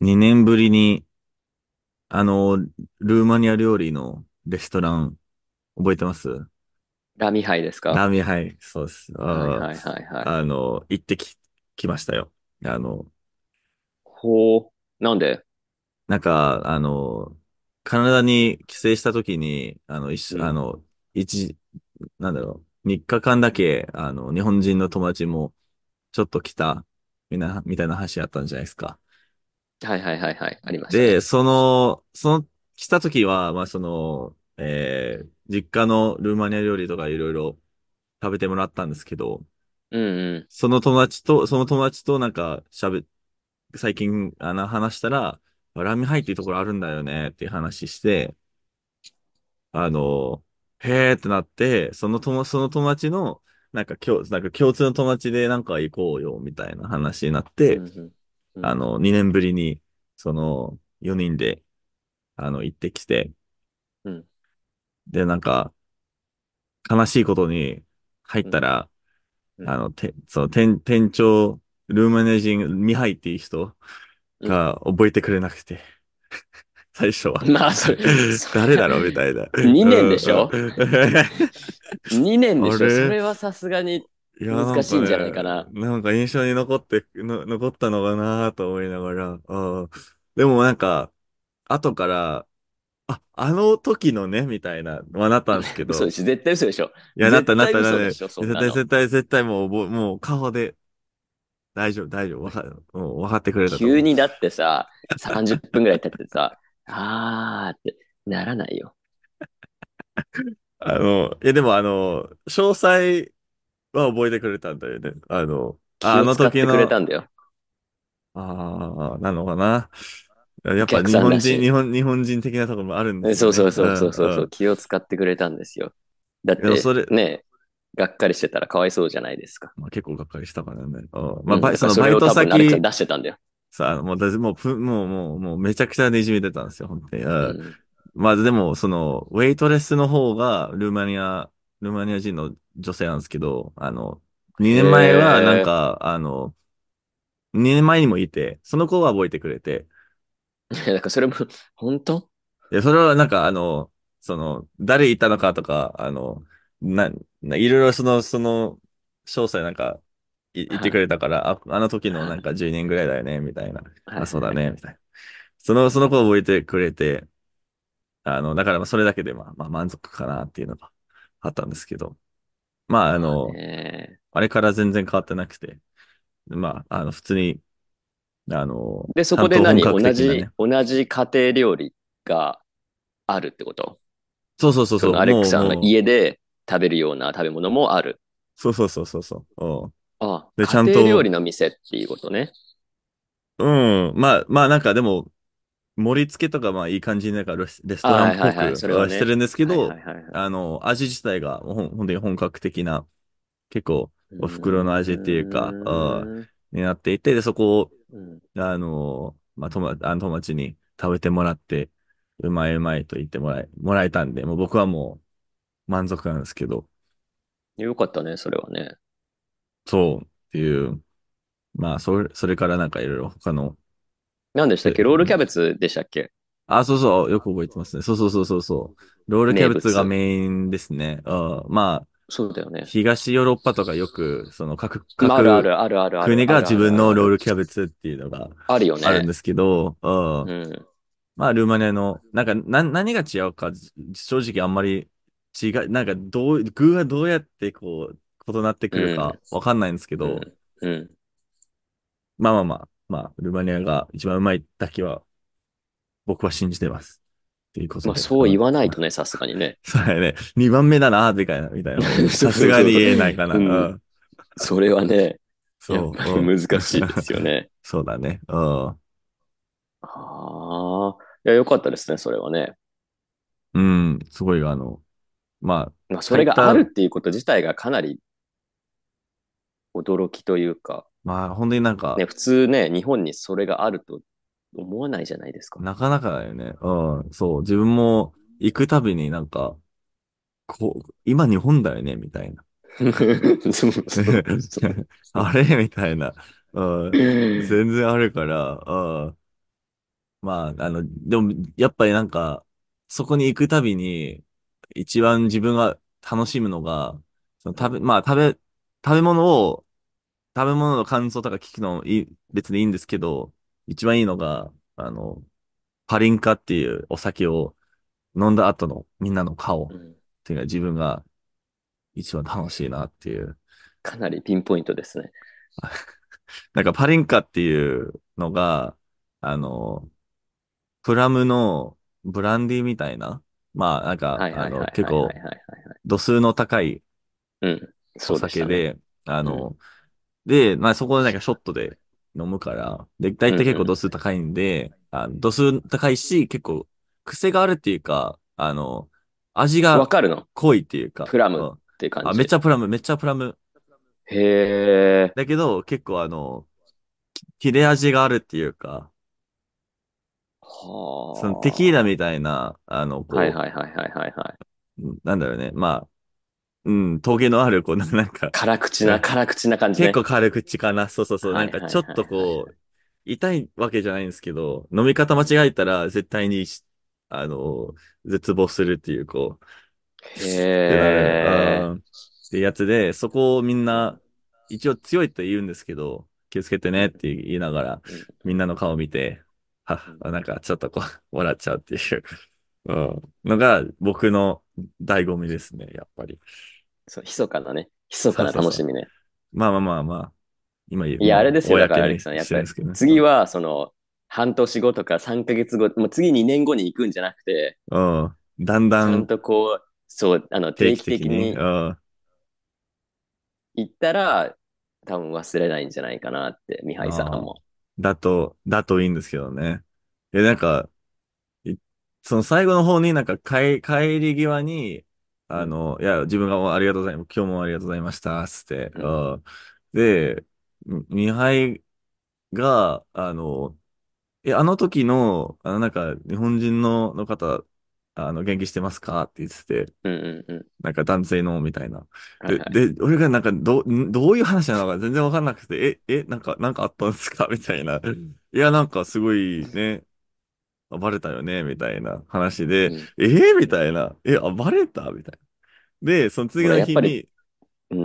2年ぶりに、あの、ルーマニア料理のレストラン、覚えてます？ ラミハイですか？ ラーメン、はい、そうです。 はいはいはいはい。 行ってきましたよ。あの、 ほう。なんで？ なんか、カナダに帰省した時に、 うん。 一、なんだろう、3日間だけ、日本人の友達もちょっと来た、みたいな話あったんじゃないですか。 はいはいはいはい。ありましたで、 ね。 来た時は、実家のルーマニア料理とかいろいろ食べてもらったんですけど、 うんうその友達となんか最近、話したら、ラーメンハイっていうところあるんだよねっていう話して、あの、へーってなって、その友達の、なんか共通の友達でなんか行こうよみたいな話になっん。うて、 んうんうん。 2年ぶりに、4人で、行ってきて、 うん。 で、なんか、悲しいことに入っうん。 たら、 うん。 店長、ルーマニア人、ミハイっていう人うん。 が覚えてくれなくて、最初は。 まあ、それは、 誰だろうみたいな。 2年うんでしょ？ うん。 2 年でしょ？そあれれはさすがにいや、なん難しいんじゃないかね、 かな。 なんか印象に残ったのかなと思いながら、でもなんか、後から、あの時のね、みたいな、はなったんですけど、 嘘でしょ？絶対嘘でしょ？ いや、 絶対なったね。 嘘でしょ？そんなの。 絶対もう顔で、大丈夫、もう分かってくれたと思う。 急にだってさ、30分ぐらい経ってさ、あーってならないよ。 でも詳細は覚えてくれたんだよね。あ気をの使ってくれ時の、 たんだよ。 なのかな。やっぱお客さんだし。 日本人的なところもあるんですよね。 そうそうそうそうそうそう、気を使ってくれたんですよ。だっでもてね、がっかりしてたらかわいそうじゃないですか。 まあ、結構がっかりしたからね。まあ、 うん、だからそそのバイトれを多分、成クさん先、 出してたんだよ。 さ、もう、だもう、もうめちゃくちゃねじめてたんですよ、本当に。 うん。 まあ、でも、ウェイトレスの方が、ルーマニア人の女性なんですけど、2年前は、 へ 2年前にもいて、その子は覚えてくれて、 え。だからそれも、本当？ で、それはなんか、誰いたのかとか、いろいろ詳細なんか、言ってくれはい。 たから、あの時のなんか10年ぐらいだよね、みたいな。そうだね、みたいな。その子覚えてくれて、だからまあそれだけでまあ満足かなっていうのがあったんですけど、まあ、 まあね。 あれから全然変わってなくて、まあ、普通に、 で、そちゃんと本こで格的なね。 同じ家庭料理があるってこと？そそう、 のアレックさんのもう、 家で食べるような食べ物もある。 で、ちゃ家庭料理んと、 の店っていうことね。 うん、まあなんかでも、盛り付けとかまあいい感じになんかレストランっはいはいはい。 ぽくそれはね。 してるんですけはいはど、 いはいはい。 味自体が本当に本格的な、結構うお袋の味っていうか、 ーん。 になっていて、で、そこを、 うん。 まあ、友達に食べてもらって、うまいと言ってもらえたんで、もう僕はもう満足なんですけど、 よかったね、それはね。 そうっていう、まあ、それからなんかいろいろ他の、 何でしたっえけ？ロールキャベツでしたっけ？ そうそう、よく覚えてますね。そう。ロールキャベツが名物。 メインですね。まあ、 そうだよね。 東ヨーロッパとかよく、 まあ、あるあ各るあるあるある国が自あるある分のローあるある。 ルキャベツっていうのがあるよね。 あるんですけど、 うん。 まあ、ルーマニアの、何が違うか、正直あんまりなんか具がどうやってこう、異なってくるうん。 かわかんないんですけど、 うん。うん。 まあ、ルーマニアが一番うまいだけは僕は信じてます。っていうことまあ、 で、 そう言わないとね、さすがにね。 そうやね。2番目だな、みたいなこと、 そうさすそうそう。 がに言えないかな。 うん。 うん。 それはね、やっそう、 ぱり難しいですよね。 そうだね。うん。 ああ。いや、よかったですね、それはね。 うん、すごい、ままあ、 あ、 それがある入った、 っていうこと自体がかなり驚きというか、 まあ、本当になんか、 ね、普通ね、日本にそれがあると思わないじゃないですか。 なかなかだよね。うん、そう、自分も行くたびになんか、今日本だよね、みたいな。 そうそうそうそあれみたいな。うん、 う。 全然あるから、うん。 まあ、でも、やっぱりなんか、そこに行くたびに、一番自分が楽しむのが、 うん。 まあ、食べ物を、食べ物の感想とか聞くの別にいいんですけど、一番いいのが、パリンカっていうお酒を飲んだ後のみんなの顔っうん。 ていうのが自分が一番楽しいなっていう。 かなりピンポイントですね。 なんかパリンカっていうのが、あの、プラムのブランデーみたいな、まあなんか、 はいはいはい結構はいはいはいはいはい。 度数の高いうん。 おそうでしたね。 酒で、あうん。 の、で、まあそこでなんかショットで飲むから、で、大うんう体結構度ん。 数高いんで、度数高いし、結構癖があるっていうか、味がわかるの？ 濃いっていうか、 プラムっうん。めっちて感じ。 ゃプラム、めっちゃプラム。 へえ。 だけど、結構切れ味があるっていうか、そのテキーラみはたいな、 あ。はいはいはいはいはいはい。 なんだろうね。まあ、うん、峠のある、なんか、 辛口な感じね。 結構軽口かな。そうそうそう。なんかはいはいはいちょっとはいはい。 痛いわけじゃないんですけど、飲み方間違えたら絶対にあの、絶望するっていう、 へってなる、 え。 ってやつで、そこをみんな、 うん一応強いって言うんですけど、気をつけてねって言いながら、 うんみんなの顔を見て、 うん。 なんかちょっと笑っちゃうっていう、のが僕の醍醐味ですね、やっぱり。 そう、密かなね。密かなそうそうそう。 楽しみね。 まあまあまあまあ、今いや、あれもうですよ。だから、アレックさん、や公にしてっぱり、 るんですけどね。 次は、半年後とか3ヶ月後、もう次2年後に行くんじゃなくて、 うん。だんだちゃんんとこう、そう、 定定期期的に、 的にうん。 行ったら、多分忘れないんじゃないかなって、ミハイさんああ、 も。 だといいんですけどね。なんか、いその最後の方になんか帰り際に、 うん、 いや、自分がもうありがとうございます。今日もありがとうございました、つって。 うん、 で、ミハイが、あの時の、なんか、日本人の方、元気してますかって言ってて、 うん、うん、うん。 なんか男性の、みたいな。 はいはい。 俺がなんかどういう話なのか全然わかんなくて、なんかあったんですかみたいな。いや、なんかすごいね、バレたよねみたいな話で、 うん。 みたいな。バレたみたいな。で、その次ほら、やっぱり、 の日に、 うん、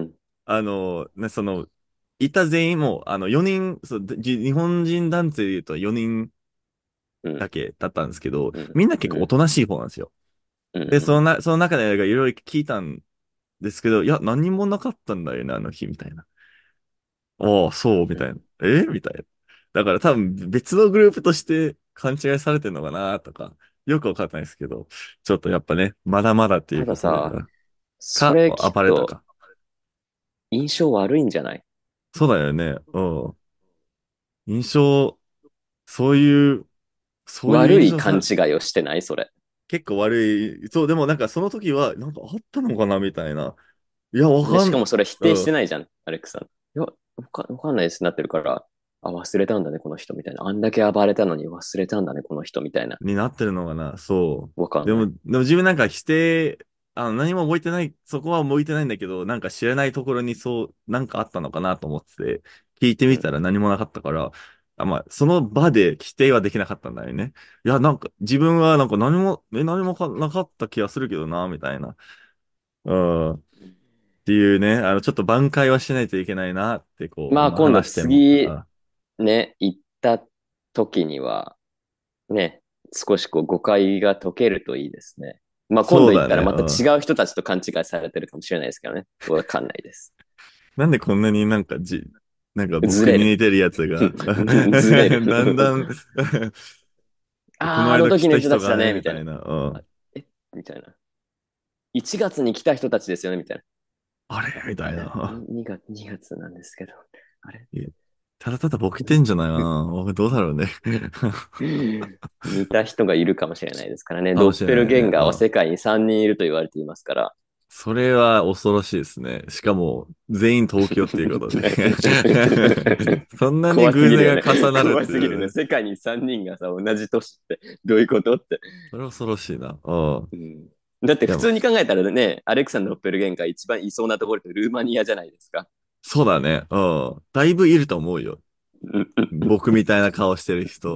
いた全員も、4人、日本人男性で言うと4人うん、 だけだったんですけど、 うん、 みんな結構おうん、 となしい方なんですよ。 うん、 で、 うん。 その中でいろいろ聞いたんですけど、いや、何もなかったんだよね、あの日、みたいな。ああ、そう、みたいな。みたいな。だから多分別のグループとして勘違いされてるのかな、とか、よくわかんないですけど、ちょっとやっぱね、まだまだっていたうことで、 ださ、それきっと暴れたか。 印象悪いんじゃない？ そうだよね。うん。印象、そういう、そういう悪い印象勘違いをしてないそれ。 結構悪い。そう、でもなんかその時は、なんかあったのかな、みたいな。いや、 で、しかもそれ否定してうん。 ないじゃん、アレックさん。いや、わかんないですなってるから、あ、忘れたんだね、この人みたいな。あんだけ暴れたのに忘れたんだね、この人みたいな。 になってるのかな、そう。 わかんない。 でも自分なんか否定、何も覚えてない、そこは覚えてないんだけど、なんか知らないところにそう、なんかあったのかなと思ってて、聞いてみたうん。 ら何もなかったから、まあ、その場で否定はできなかったんだよね。いや、なんか、自分はなんか何もなかった気がするけどな、みたいな。うん。っていうね、ちょっと挽回はしないといけないなって、 まあ、 今今度話しても。 次、ね、行った時には、ね、少しこう誤解が解けるといいですね。まあ、今度行ったらそうだね、 また違う人たちと勘違いされてるかもしれないですけどね。わかんないです。 なんでこんなになんか僕ずれる。 に似てるやつがずれる。 だんだんこのあの間来た時の人た人がね、 ちだね、みたいな。 みたいな。 あえみたいな。1月に来た人たちですよね、みたいな。 あれみたいな。 2月なんですけど。あれ？ いやただただボケてんじゃないかな。僕どうだろうね。 似た人がいるかもしれないですからね。 かもドッペルしれないね。 ゲンガーは世界に3人いると言われていますから。 それは恐ろしいですね。しかも、全員東京っていうことでそんなに偶然怖すぎるよね。 が重なるっ怖すぎるね。 ていうね。 世界に3人がさ、同じ年ってどういうことって。 それは恐ろしいな。うん。 うん、だっていや、まあ普通に考えたらね、アレクサンドロッペルゲンガー一番いそうなところってルーマニアじゃないですか。 そうだね。うん。だいぶいると思うよ。 うんうん。 僕みたいな顔してる人。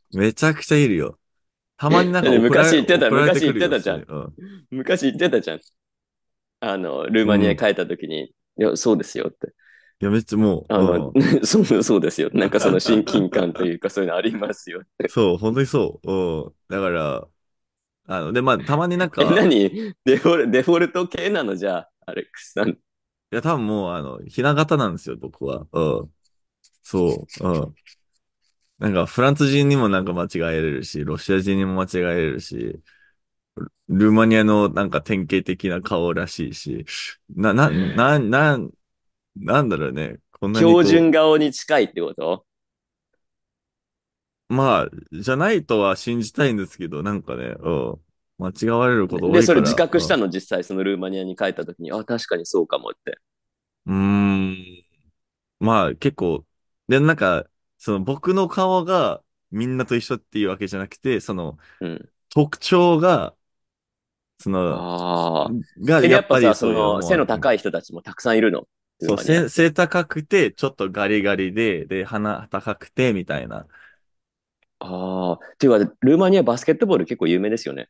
めちゃくちゃいるよ。たまになんかだって送られて昔くるよ、普通に。 言ってたじゃん。 うん。 昔言ってたじゃん。ルーうん。 マニアに帰った時に、いや、そうですよって。 いや、めっちゃもう、うん。 そうですよ。なんかその親近感というかそういうのありますよ。 そう、本当にそう。うん。だから、で、まあ、たまになんえ、 か、 デフォルト系なのじゃあ、アレックスさん。 いや、多分もう、ひな形なんですよ、僕は。うん。そう。うん。なんか、フランス人にもなんか間違えれるし、ロシア人にも間違えれるし、ルーマニアのなんか典型的な顔らしいし、なんだろうね。こんなに標こ準顔に近いってこと？ まあ、じゃないとは信じたいんですけど、なんかね、うん。間違われること多で、それ自いから、 覚したの実際そのルーマニアに帰った時に、あ、確かにそうかもって。 うん。まあ、結構、で、なんか、その僕の顔がみんなと一緒っていうわけじゃなくて、そのうん。 特徴が、その、 ああ。で、 がやっやっぱさ、 ぱりそういう思背のわれてる。 高い人たちもたくさんいるの。ルーそう、 マニアって。 背高くて、ちょっとガリガリで、鼻高くて、みたいな。 ああ。っていうか、ルーマニアバスケットボール結構有名ですよね。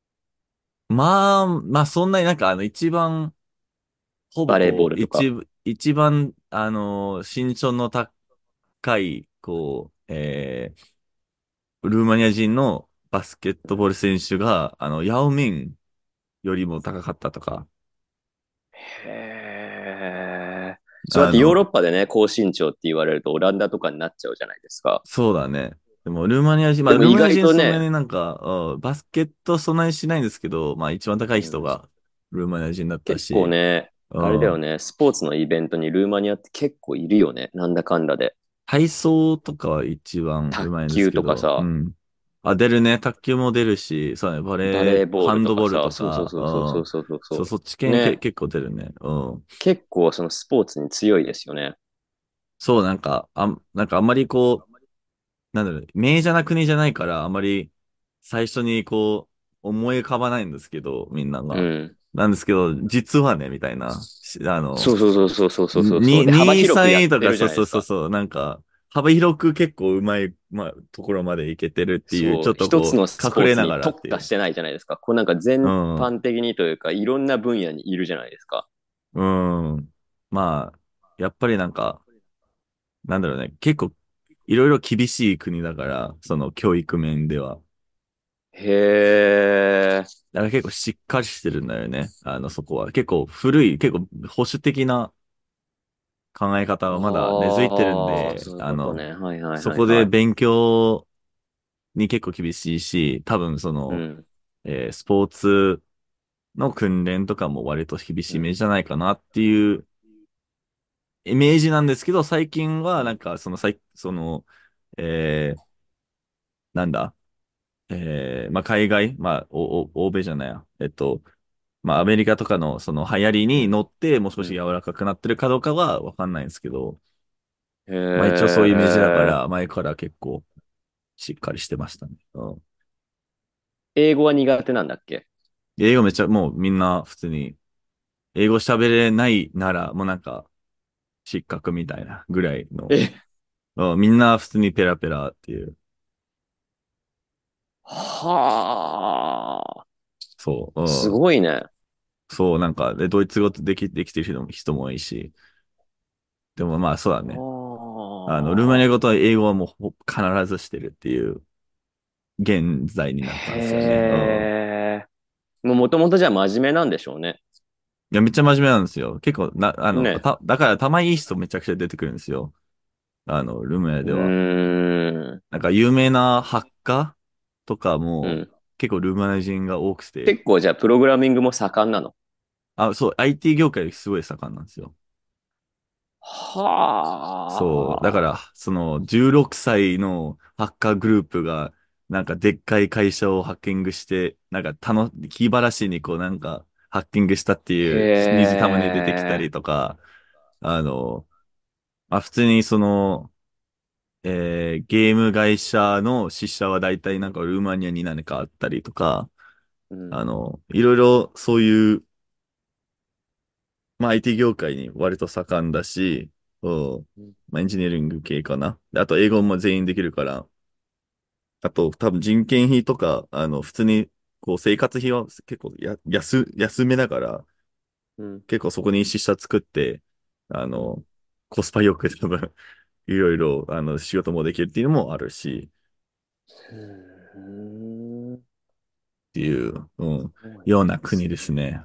まあ、そんなになんか一番、ほぼバレーボーこう、 ルとか。 一番、身長の高い、こう、ルーマニア人のバスケットボール選手が、ヤオミンよりも高かったとか、 へえ。そうやってヨーロッあの、 パでね、高身長って言われるとオランダとかになっちゃうじゃないですか。 そうだね。でも、ルーマニア人、まあ、 でも意ルーマニア人そんな外とね、 になんか、バスケットそんなにしないんですけど、まあ、一番高いうん、 人がルーマニア人だった結構し、 ね、 うん、 あれだよね、スポーツのイベントにルーマニアって結構いるよね。なんだかんだで。 体操とかは一番う卓まいんです球けど、うとかさ、 ん。あ、出るね。卓球も出るし、そうね、 バレーボーハンドボールルとかさ、 とか、 そうそうそうそうそううん。そう、 そうそそっちう。ね。 結構出るね。うん。 結構そのスポーツに強いですよね。 そう、なんかあんまりこう、なんだろう、名じゃな国じゃないから、あまり最初にこう、思い浮かばないんですけど、みんなが。 うん。 なんですけど、実はね、みたいな。 そうそうそうそうそうそうそう。で、幅 2、 広くや 3位とか、 ってるじそうゃないですか。 そうそうそう、なんか、幅広く結構うまい、まあ、ところまでいけてるっていう、ちそう、 ょっとこう、 一つのスポーツに隠れながらっていう。 特化してないじゃないですか。こうなんか全うん、 般的にというか、いろんな分野にいるじゃないですか。 うん。まあ、やっぱりなんか、なんだろうね、結構、いろいろ厳しい国だから、その教育面では。 へー。 だから結構しっかりしてるんだよね。そこは。結構古い、結構保守的な考え方がまだ根付いてるんああ、 で、 そういうことね。はいはいそはいはい。 こで勉強に結構厳しいし、多分その、 うん、 スポーツの訓練とかも割と厳しうん、 めじゃないかなっていうイメージなんですけど、最近はなんうん、 かその、えー、なんだ、まあ、海外、まあ、欧米じゃないや。まあ、アメリカとかのその流行りにうん、 乗って、もう少しうん。 柔らかくなってるかどうかはわかんないんですけど、 へまあ一応そういうイメージだかえ。 ら、前から結構しっかりしてましたね。うん。 英語は苦手なんだっけ？ 英語めっちゃ、もうみんな普通に、英語喋れないなら、もうなんか、失格みたいなぐらいの、 え、 うん、みんな普通にペラペラっていう、 はあ、 そう、 すうん、 ごいね。 そう、なんか、で、ドイツ語できてる人もいいし、でもまあそうだね。ルーマニアああ、 語と英語はもう必ずしてるっていう現在になったんですよね。うん。 へえ。もともとじゃあ真面目なんでしょうね。 いや、めっちゃ真面目なんですよ。結構ね。 だから頭いい人めちゃくちゃ出てくるんですよ。ルームウェアうでは。 ーん。 なんか有名なハッカーとかもうん。 結構ルーマニア人が多くて、 結構じゃあプログラミングも盛んなの？ あ、そう、IT 業界すごい盛んなんですよ。そう、だかはあ。 ら、その16歳のハッカーグループが、なんかでっかい会社をハッキングして、なんか気晴らしにこうなんかハッキングしたってへいうニュースたまに出てきたえ。 りとか、あの、普通にその、ゲーム会社の支社は大体なんかルーマニアに何かあったりとか、 うん。 いろいろそういう、まあ IT 業界に割と盛んだし、うん、まあエンジニアリング系かな。であと英語も全員できるから、 あと、多分人件費とか、普通に、こう、生活費は結構安めだから、 うん。 結構そこに支社作って、あうん。 の、コスパよく多分、いろいろ、仕事もできるっていうのもあるし、 うーん。 っていう、 すごいような国ですね。 ですね。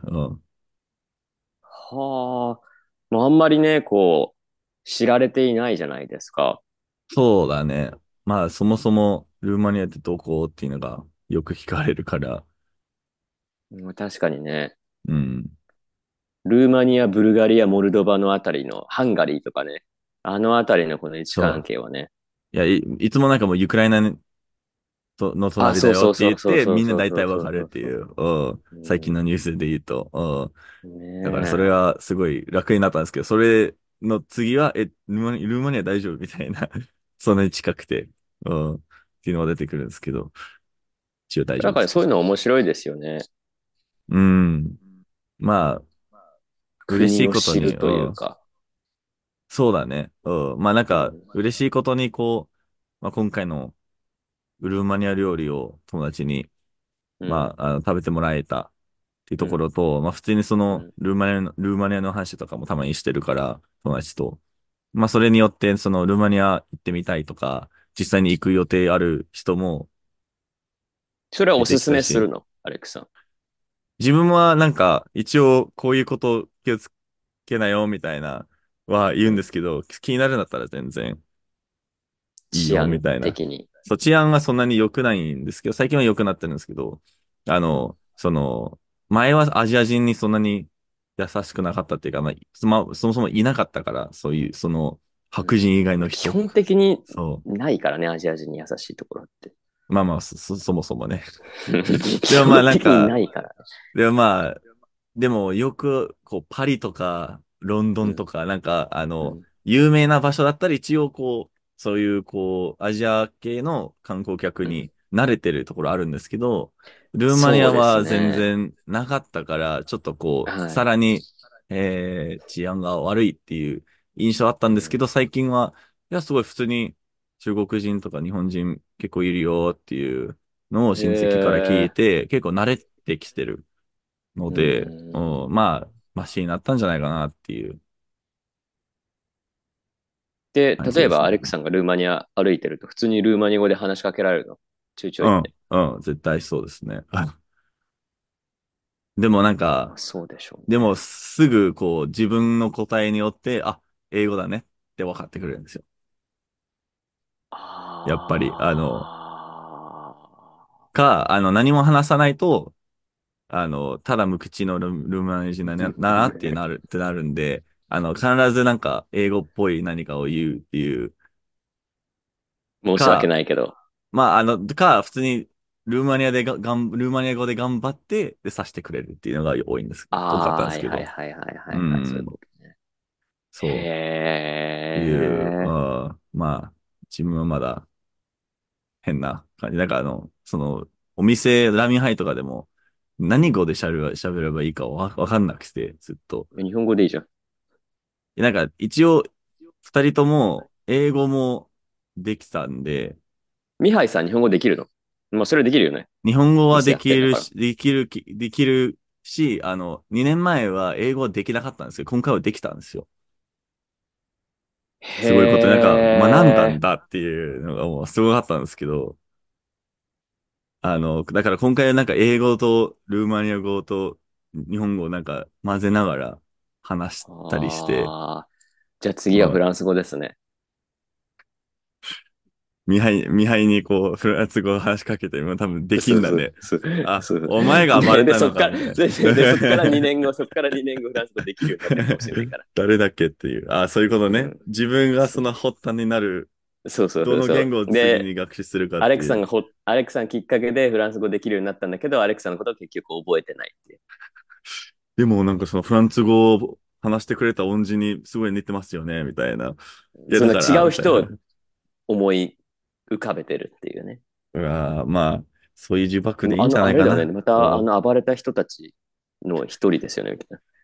はあ。まあ、あんまりね、こう、知られていないじゃないですか。 そうだね。まあ、そもそも、ルーマニアってどこっていうのがよく聞かれるから、 うん、確かにね。 うん。 ルーマニア、ブルガリア、モルドバのあたりの、ハンガリーとかね。あのあたりのこの位置そう。 関係はね。 いつもなんかもう、ウクライナのあ、 隣だよっそうそうそうて言って、 そうそうみんなそうそうそ大体わかうそうそるっていう、 う。 最近うん、 のニュースで言うと、だからそれねはすごい楽になったんですけど、それの次は、ルーマニア大丈夫みたいな、そんなに近くて、っていうのが出てくるんですけど、一応大え。だから丈夫ですけど。 そういうの面白いですよね。 うん。まあ、嬉し国をいことに、 知るというか。 そうだね。まあなんか、 うん。 嬉しいことにこう、まあ今回のルーマニア料理を友達に、 うん。 まあ、食べてもらえたっていうとこうん。 ろと、まあ普通にその、 うん。 ルーマニアの話とかもたまにしてるから、友達と。まあそれによって、そのルーマニア行ってみたいとか、実際に行く予定ある人も出てそれはおすすきたし、 めするの、アレックさん。 自分はなんか、一応こういうこと気をつけなよみたいなは言うんでうん。 すけど、気になるんだったら全然いいよみ治安たいな。 的に。 そう、治安はそんなに良くないんですけど、最近は良くなってるんですけど、 うん。 前はアジア人にそんなに優しくなかったっていうか、そもそもいなかったから、そういう、 うん。 白人以外の人。 基本的にそう。 ないからね、アジア人に優しいところって。 まあまあ、そもそもね。 基でもまあ本的になんか、 ないからね。 でもまあ、でもよく、こう、パリとか、ロンドうん。 ンとか、なんか、 うん。 有名な場所だったら一応こう、そういう、こう、アジア系の観光客うん。 に慣れてるところあるんですけど、ルーマニそうですアは全ね。 然なかったから、ちょっとこう、 はい。 さらに、治安が悪いっていう印象あったうん。 んですけど、最近は、いや、すごい普通に中国人とか日本人結構いるよっていうのをへ親戚から聞いえ。 て、結構慣れてきてるのうで、 ん。 まあ、マシになったんじゃないかなっていうで、例えばア感じですね。 レックさんがルーマニア歩いてると普通にルーマニア語で話しかけられるの？ちょいちょいって。 絶対そうですね。でもなんか、 まあそうでしょうでもね。 すぐこう自分の答えによって、英語だねって分かってくれるんですよ。やっぱり、 あ何も話さないと、ただ無口のルーマニア人なってなるんで、必ずなんか英語っぽい何かを言うっていう申し訳か、 ないけど。 普通に、ルーマニア語で頑張って、で、さしてくれるっていうのが多かったんああ、はいはいですけど。 はいはいはういはい。そういうん、 ことね。 そう、 へえ。 まあ、自分はまだ変な感じ。なんかお店、ラーメンハイとかでも、何語で喋ればいいかわかんなくて、ずっと。 日本語でいいじゃん。 なんか、一応、二人とも、英語もできたんで、 ミハイさん日本語できるの？まあそれできるよね。 日本語は店やってんだから。 できるし、2年前は英語はできなかったんですけど、今回はできたんですよ。 へすごいこと、なんか、学んだんえ。 だっていうのがもうすごかったんですけど、だから今回はなんか英語とルーマニア語と日本語をなんか混ぜながら話したりして、 ああ。じゃあ次うん、 はフランス語ですね。 ミハイにこう、フランス語を話しかけて、もう多分できそうそう、 んだね。 そう、そう。 お前が暴れで、 たのかみたいそっからな。 2年後、そっから2年後フランス語できるようになってるかもしれないから。 誰だっけっていう。そういうことね。 うん。 自分がそのそう発端になる、 そうそうどのそうそ言語をう。で、 次に学習するかっていう。 アレクさんきっかけでフランス語できるようになったんだけど、アレクさんのことは結局覚えてないっていう。 でもなんかそのフランス語を話してくれた恩人にすごい似てますよね、みたいな。いや、 そのだから、 違う人をみたいな。 思い浮かべてるっていうね。 うわまあ、そういう呪縛でもでいいんじゃあれだよね。 ないかな。 また暴れた人たちの一人ですよね、みたいな。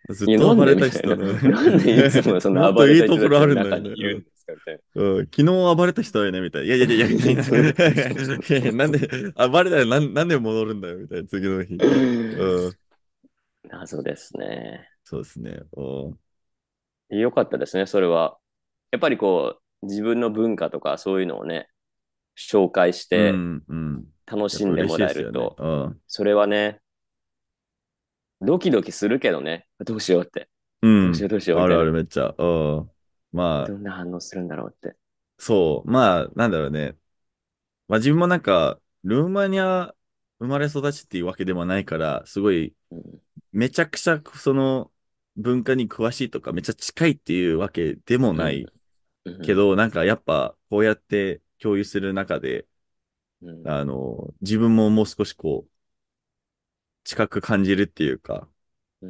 ずっいや、なんと暴れでみたいな。 た人ね。 なんでいつもそのもっと暴れた人いいところあたちの中るんだよね。 にいるんですかみたいな。 うん、昨日暴れた人はね、みたいな。いやいやいや、いないんです。いやいや、なんで、暴れたらなんで戻るんだよ、みたいな、次の日。うん、 謎ですね。 そうですね。うん、 よかったですね、それは。やっぱりこう、自分の文化とかそういうのをね、紹介してうん、うん。 楽やっぱ嬉しいしんでもらですよね。 えると、 うん。 それはね、ドキドキするけどね、どうしようって。 うん。 どうしようどうしようみあるあたいな。 るめっちゃ。うん。まあ、 どんな反応するんだろうって。 そう。まあ、なんだろうね。まあ自分もなんか、ルーマニア生まれ育ちっていうわけでもないから、すごい、 うん、 めちゃくちゃその文化に詳しいとか、めっちゃ近いっていうわけでもうん、 ないうん、 けど、なんかやっぱこうやって共有する中で、 うん、 自分ももう少しこう、近く感じるっていうか、 うん。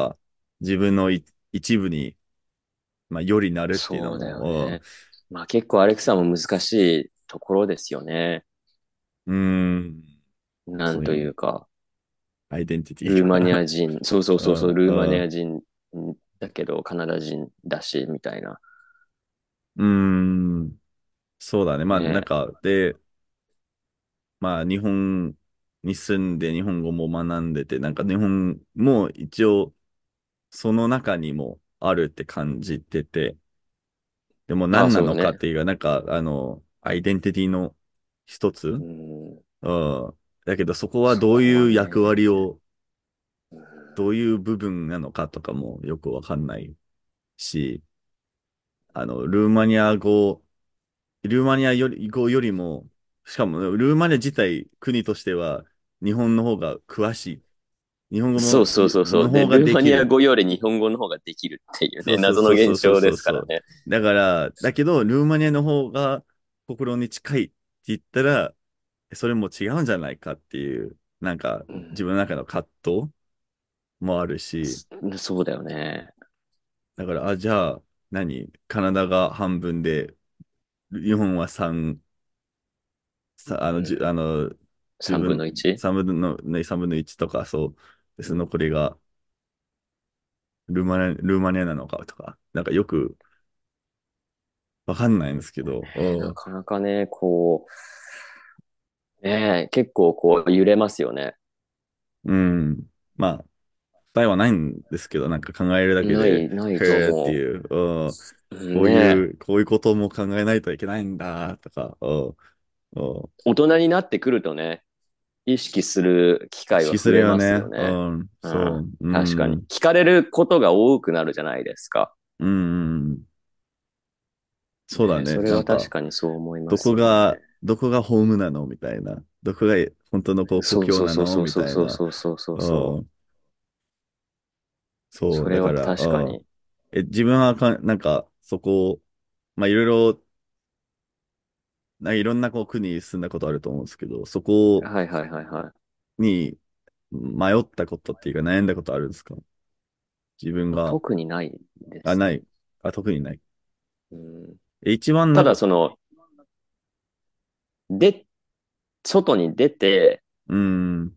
なんか自分の一部に、まあ、よりなるっていうのそうだよも、 ね。まあ結構アレクさんも難しいところですよね。 うん、うーん、 なんといそのうか、 アイデンティテルーマニィがア人、そうそうそうそう、 うん、 ルーマニうん、 ア人だけどカナダ人だし、みたいな。 うーん、そうだね。まあ、なんね。 か、で、まあ、日本に住んで日本語も学んでて、なんか日本も一応、その中にもあるって感じてて、でもああ、 何なそうだね。 のかっていうか、なんか、アイデンティティの一つ、 うん。 うん。だけど、そこはそどういうこはね。 役割を、 うん、 どういう部分なのかとかもよくわかんないし、ルーマニア語よりも、しかも、ルーマニア自体、国としては、日本の方が詳しい。日本語そうそうそうそう。で、 の方がルーマニアできる。 語より日本語の方ができるっていうね、 そうそう謎のそうそうそう現象でそうそう。 すからね。 だから、だけど、ルーマニアの方が心に近いって言ったら、それも違うんじゃないかっていう、なんか、 うん、 自分の中の葛藤もあるし、 そうだよね。 だから、あ、じゃあ、カナダが半分で、日本は3、さ、あの、じゅ、 うん、 あの、自 3分分、 の 1？ 3分の1とか、そうです。 うん、 残りがルーマニアなのかとか、なんかよくわかんないんですけど、 なかなかね、こう、ねえ、結構こう揺れますよね。 うん。まあ、答えはないんですけど、なんか考えるだけで、 ないとへーって思いう、 う。うんねえ、 こういうことも考えないといけないんだ、とか、 大人になってくるとね、意識する機意識す会は増えまするよね。 よね。うん。 そう、う確かに。 ん、 聞かれることが多くなるじゃないですか。 うん、そうだね、 ね。 それは確なんか、 かにそう思いますよね。 どこがホームなのみたいな。どこが本当のこう故そうそうそう郷なのそうそうそうみたいな。 そうそうそううそん、 う。 そう、 それはだから、 確かに。 自分はなんか、そこ、まあ、いろいろ、いろんなこう国に住んだことあると思うんですけど、そこはいはいはいはい。 に迷ったことっていうか悩んだことあるんですか？自分が、 特にないであ、 すね。 ない。あ、特にない。 うん、 一番ただその、で、外に出て、 うーん、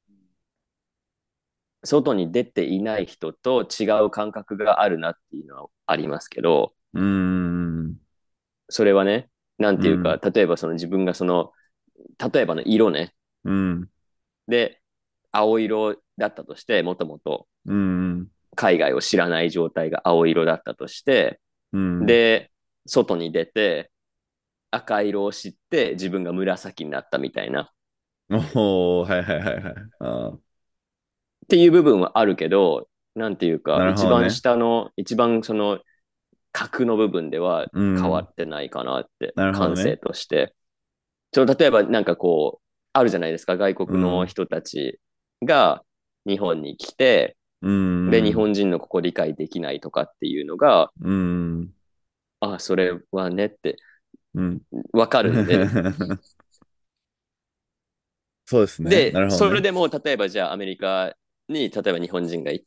外に出ていない人と違う感覚があるなっていうのはありますけど、 うーん、 それはね、なんていうか、 うん、 例えばその自分がその、例えばの色ね、 うん、 で、青色だったとして、もともとうん、 海外を知らない状態が青色だったとして、 うん。 で、外に出て赤色を知って自分が紫になったみたいな、っおー、はいはいはいはい。あー、 ていう部分はあるけど、なんていうか、 なるほ一番どね。 下の、一番その角の部分ではうん、 変わってないかなって、 なるほど感性ね。 として。例えばなんかこう、あるじゃないですか、外国のうん、 人たちが日本に来て、 うで、日ん、 本人のここ理解できないとかっていうのが、 うん、 あ、それはねってうん。 わかるんで、 そうですね。なで、 るほどね。 それでも例えばじゃあアメリカに、例えば日本人が行って、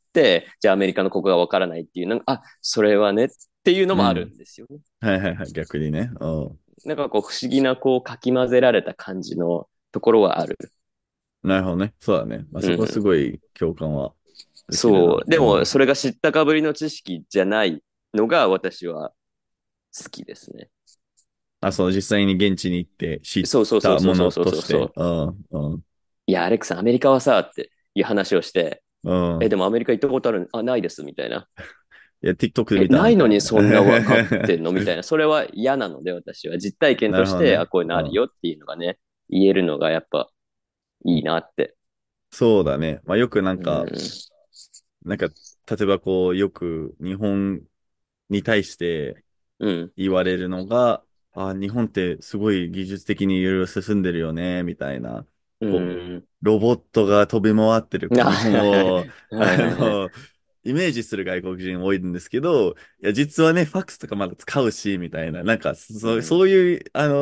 じゃあアメリカのここがわからないっていうのが、あ、それはねっていうのもあるうん。 んですよね。 はいはいはい。逆にね。うん。 なんかこう不思議なこうかき混ぜられた感じのところはある。 なるほどね。そうだね。まあ、そこはすうん。 ごい共感は。 うちでな。 そう。でも、 うん。 それが知ったかぶりの知識じゃないのが私は好きですね。 あ、そう、実際に現地に行って知っそうそうそうたものそうそうそうとして。 そうそう。 うん、うん、 いや、アレックさん、アメリカはさ、っていう話をして、 うえ、 ん。 でもアメリカ行ったことあるあ、ないです、みたいな。 いや、TikTok でえ、 見たないのみたいな。 にそんなわかってんのみたいな。それは嫌なので、私は。実体験なとして、あ、 るほどね。 こういうのあるうん。 よっていうのがね、言えるのがやっぱいいなって。 そうだね。まあ、よくなんうか、 ん。 なんか、例えばこう、よく日本に対してうん。 言われるのが、あ、日本ってすごい技術的にいろいろ進んでるよね、みたいな。 うこう、 ん。 ロボットが飛び回ってる、こう、日本を、 はいはいはいはい。 イメージする外国人多いんですけど、いや、実はね、ファックスとかまだ使うし、みたいな。なんか、 うんそういう、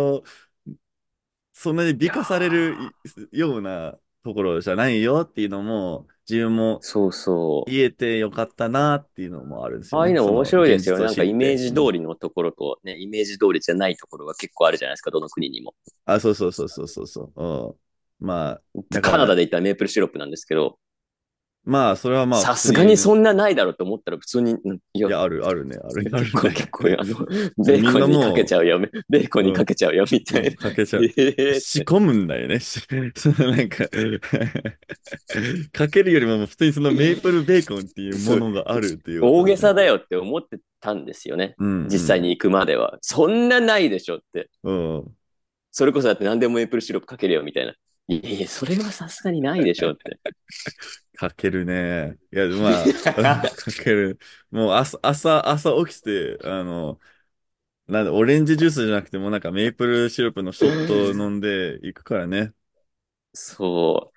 そんなにいや美化されるようなところじゃないよっていうのも、自分もそうそう。 言えてよかったなっていうのもあるんですよね。 ああいうのも面その白いですよ。 現実をなんかイメー知って。うん。 ジ通りのところとね、イメージ通りじゃないところが結構あるじゃないですか、どの国にも。 あ、そうそうそうそうそうそう。うん。まあ、だかカナダら、 で言ったらメープルシロップなんですけど、 まあ、それはまあ、普さすがに通に、 そんなないだろうと思ったら普通に、いや、 いや、あるね、あ結構るね。 結構、 でみんベーコンにかけなもちゃうよ、ベーコンう、 にかけちゃうよ、みたいな。 かけちゃう。 ええって。 仕込むんだよね。なんかかけるよりも普通にそのメープルベーコンっていうもそう、 のがあるっていうことですね。 大げさだよって思ってたんですよね。 うんうん。 実際に行くまでは。そんなないでしょって。 うん。 それこそだって何でもメープルシロップかけるよ、みたいな。いやいや、それはさすがにないでしょって。 かけるね。いや、まあ、かける。もう朝起きて、なんだ、オレンジジュースじゃなくてもなんかメープルシロップのショット飲んでいくからね。 そう。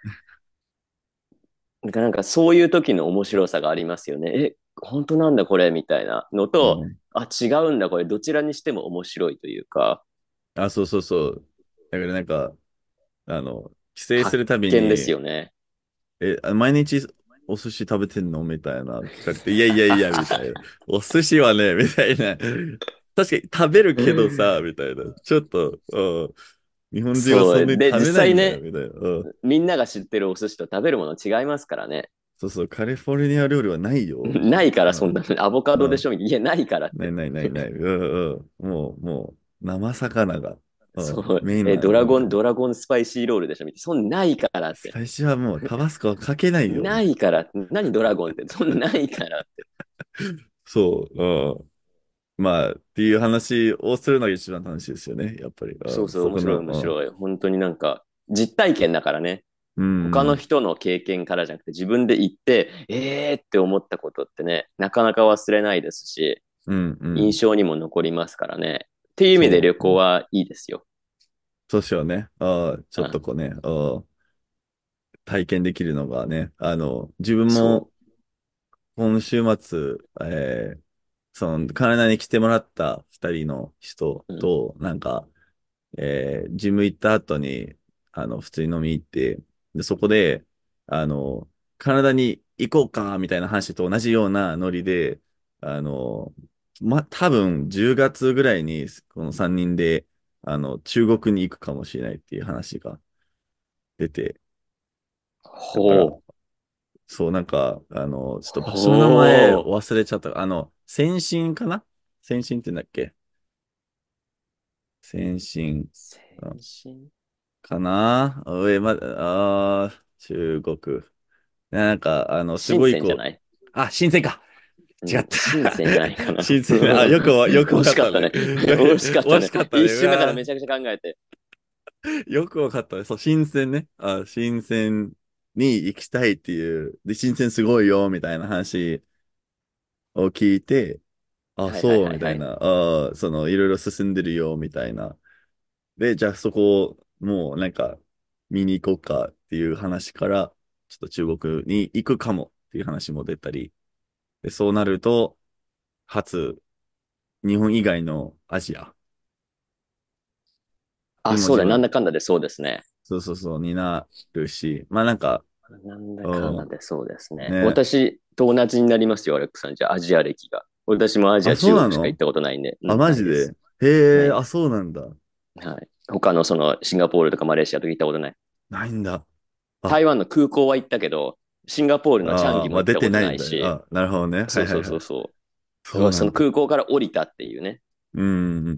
なんかそういう時の面白さがありますよね。え、本当なんだこれみたいなのと、 うん。 あ、違うんだこれ、どちらにしても面白いというか、 あ、そうそうそう。だからなんか、帰省す発るたび見ですに、 よね。 毎日お寿司食べてんのみたいな聞かれて、いやいやいや、みたいな。お寿司はね、みたいな。確かに食べるけどさ、みたいな。ちょっと、日本人はそんそう。で、 なに食べないんだよ、 実際ね、 みたいな。 みんなが知ってるお寿司と食べるもの違いますからね。 そうそう、カリフォルニア料理はないよ、みたいないからな。 そんなの、アボカドうん。 でしょみたいな。いや、ないからって。 ないないないない。もう、生魚が、 そう。 メインえ、 なんだ、みたいな。 ドラゴンスパイシーロールでしょみたいな。そんなないからって。 スパイシーはもうタバスコはかけないよ、みなたいな。 いから。何ドラゴンって。そんなないからって。 そう、まあ、っていう話をするのが一番楽しいですよね、やっぱり。 そうそう、面白いそこの、 面白い。本当になんか、実体験だからね。 うん、うん、 他の人の経験からじゃなくて自分で行って、って思ったことってね、なかなか忘れないですし、 うん、うん。 印象にも残りますからね。っていう意味で旅そう、 行はいいですよ。 そうしようね。ちょっとうん。 こうね、体験できるのがね、自分もそ今週末、カナダに来てもらった二人の人う。うん。 と、なんか、ジム行った後に、普通に飲み行って、で、そこで、あの、カナダに行こうか、みたいな話と同じようなノリで、多分10月ぐらいに、この3人で、中国に行くかもしれないっていう話が出て、だから、 ほう。 そう、なんか、ちょっと場所の名前ほう。 忘れちゃった。先進かな先進って言うんだっけ先進。 先うん進かな中国。なんか、す深ごいこう、 センじゃない？ あ、新鮮か。違っうん、深た。 センじゃないかな。 新鮮。よく惜わかったね。 しかったね。惜しかったね。 惜しかったね。 一瞬だからめちゃくちゃ考えて。 よくわかったね。そう、新鮮ね。新鮮に行きたいっていう。で、新鮮すごいよ、みたいな話を聞いて、あ、 はいはいそう、 はいはい。 みたいな。いろいろ進んでるよ、みたいな。で、じゃあそこ、もうなんか、見に行こうかっていう話から、ちょっと中国に行くかもっていう話も出たり、で、そうなると、初、日本以外のアジアにあ、そうだね。なんも自分、 だかんだでそうですね。 そうそうそう、になるし、まあなんか、 なんだかんだうん、 でそうですね。 ね。 私と同じになりますよ、アレックさん。じゃあ、アジア歴が。私もアジあ、 ア、中そうなの国しか行ったことないんで。うあ、 ん、 マジでないです。 へえ、あ、 ないです。 そうなんだ。 はい。他のその、シンガポールとかマレーシアとか行ったことない。 ないんだ。あ、 台湾の空港は行ったけど、 シンガポールのチャンああ、 ギもまあ出て行ったことないんだよ。 ないし、 あ、なるほどね。はそうそういはいはい。 そうそう。そのそうなんだ。 空港から降りたっていうね、 うん。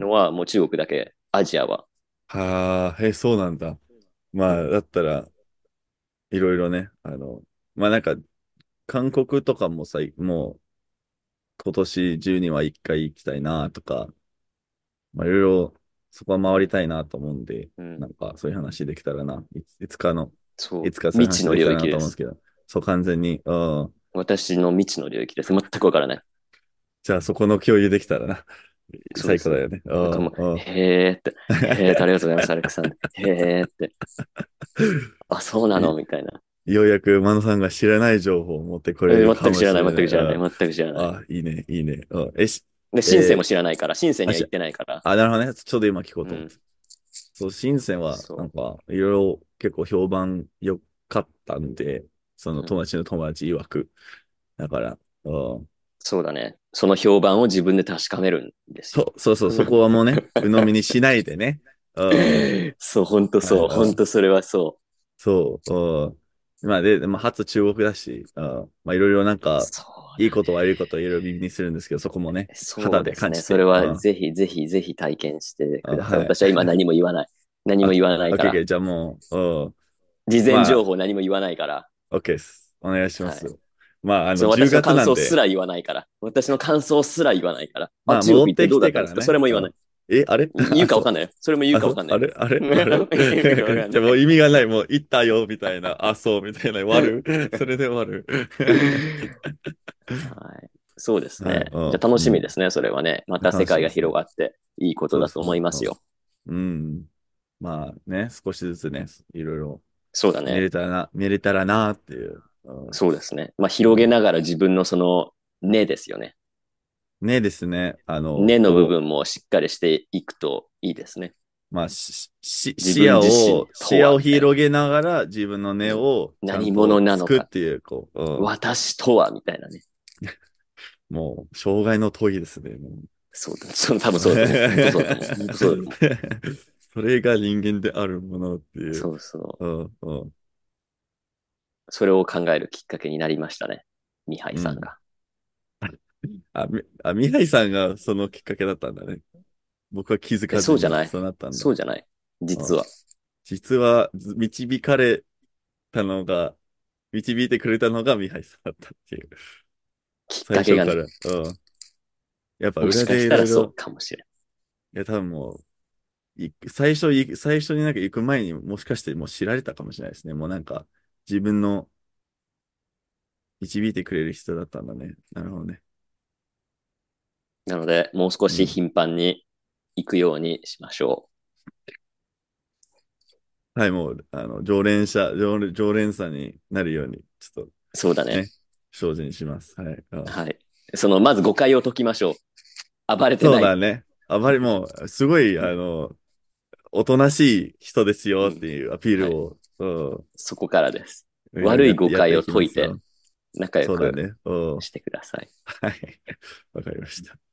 のはもう中国だけ、アジアは。 はあ、そうなんだ。まあ、 うん。 だったら、いろいろね、まあなんか、韓国とかもさ、もう、今年中には一回行きたいなとか、まあいろいろ、そこは回りたいなと思うんで、 うん。 なんか、そういう話できたらな。いそう。 つかそういう未知の話できたら領域です。 なと思うんですけど、そう完全に、うん。 私の未知の領域です。全くわからない。 じゃあそこの共有できたらな。 そうです。 最高だよね。うなんかもう、 ん、うん。 へーって、へーってありがとうございます、アレクサンド。へーって、あ、そうなのみたいな。 ようやくマノさんが知らない情報を持ってこれる全かく知らない、 もしれない。 全く知らない、 うん。 全く知らない。 あ、いいね、いいね。うん。 で、深センえも知らないから、深センにあ、 は行ってないから。 なるほどね。ちょうど今聞こううん。 と思って。そう、深センは、なそんか、いろいろ結構評判良かったんで、そう。うん。 の友達の友達曰く。だから、うん。 そうだね。その評判を自分で確かめるんですよ。 そう、そこはもうね、鵜呑みにしないでね。うん。はい、 そう、ほんとそう、ほんとそれはそそう、まあまあ、初中国だし、まあ、いろいろなんう。 か、 そうだいいこと悪いこといろいろ耳にするんですけど、そこもね、 ね。そ肌でうですね。それ感じて、 はぜひぜひぜひ体験してください。 はい。 私は今何も言わない。何も言わないから。 オッケー、じゃあもう、 事前まあ、 情報何も言わないから。 オッケーです。お願いしまはい。 す。まあ、10 その私の月なんで、 感想すら言わないから。私の感想すら言わないから。あ、 まあ、 中国行って戻ってきどうだったんですか？そてからね。 れも言わない。 あれ言うかそう。 わかんないよ。それも言うかわそう。 かんないよ。 あれ言うかわかんじゃあもうない。 意味がない。もう行ったよ、みたいな。そう、みたいな。終わるそれで終わるはい。そうですはい、 ね。じゃあ楽うん。 しみですね、それはね。また世界が楽しみですね。 広がっていいことだと思いそうそう。 ますよ。 うん。まあね、少しずつね、いろいろそうだね。 見れたらなっていう。 そうですね。まあ、 うん。 広げながら自分のその根ですよね。 ねですね。 根の部分もしっかりしていくといいですね。 まあ、 自分自身と視野をは、みたいな。 広げながら自分の根うん。 をちゃん何者となのか。 つくっていう、 私とは、みたいなね。 もう、障害の問いですね。もうそうだ、多分そうだと思う。本当そうだと思う。本当そうだと思う。 それが人間であるものっていう。 そうそう。 うん、 それを考えるきっかけになりましたね。ミハイうん。 さんが。 ミハイさんがそのきっかけだったんだね。僕は気づかずにそうじゃないそうなったんだ。 そうじゃない実うん、 は。 実は、導かれたのが、導いてくれたのがミハイさんだったっていう。 きっかけがね。 最初から。うん。やっぱ裏もしかしたらそうでいろいろ、 かもしれん。 いや、多分もう、最初になんか行く前にもしかしてもう知られたかもしれないですね。もうなんか、自分の導いてくれる人だったんだね。なるほどね。 なので、もう少うん。 し頻繁に行くようにしましょはい、もう、常連さんになるように、ちょっとう。そうだね。 ね、精進します。はい。 はい。まず誤解を解きましょう。暴れてない。 そうだね。あまりもう、すごい、おとなしい人ですうん。 よっていうアピーはい。 ルを、 そこからです。悪い誤やってい解をきますよ。 解いて仲良くそうだね。うん。 してください。 はい。わかりました。